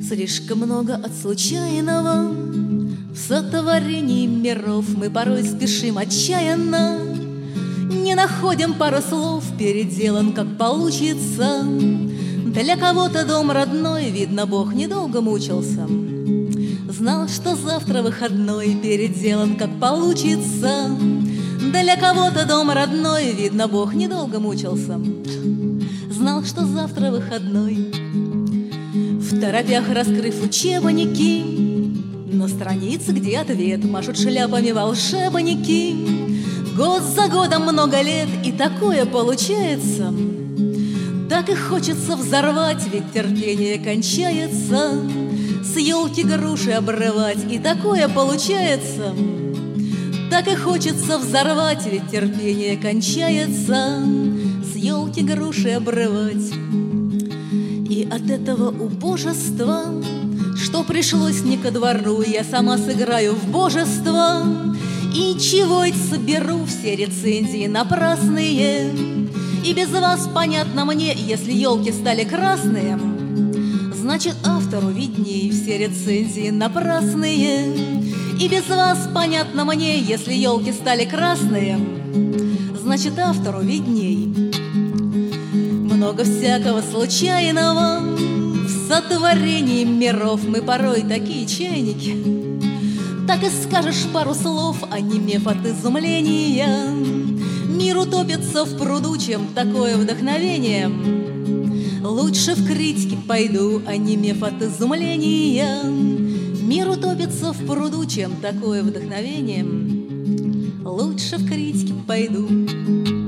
Слишком много от случайного в сотворении миров. Мы порой спешим отчаянно, не находим пару слов, переделан как получится. Для кого-то дом родной, видно, Бог недолго мучился. Знал, что завтра выходной, переделан как получится. Для кого-то дом родной, видно, Бог недолго мучился. Знал, что завтра выходной. В торопях раскрыв учебники, на странице, где ответ, машут шляпами волшебники. Год за годом много лет, и такое получается. Так и хочется взорвать, ведь терпение кончается. С елки груши обрывать, и такое получается. Так и хочется взорвать, ведь терпение кончается. С елки груши обрывать. И от этого убожества, что пришлось не ко двору, я сама сыграю в божество. И чего это соберу, все рецензии напрасные. И без вас понятно мне, если елки стали красные, значит автору видней, все рецензии напрасные. И без вас понятно мне, если елки стали красные, значит автору видней. Много всякого случайного в сотворении миров. Мы порой такие чайники. Так и скажешь пару слов, онемев от изумления. Мир утопится в пруду, чем такое вдохновение. Лучше в критике пойду, онемев от изумления. Мир утопится в пруду, чем такое вдохновение. Лучше в критике пойду.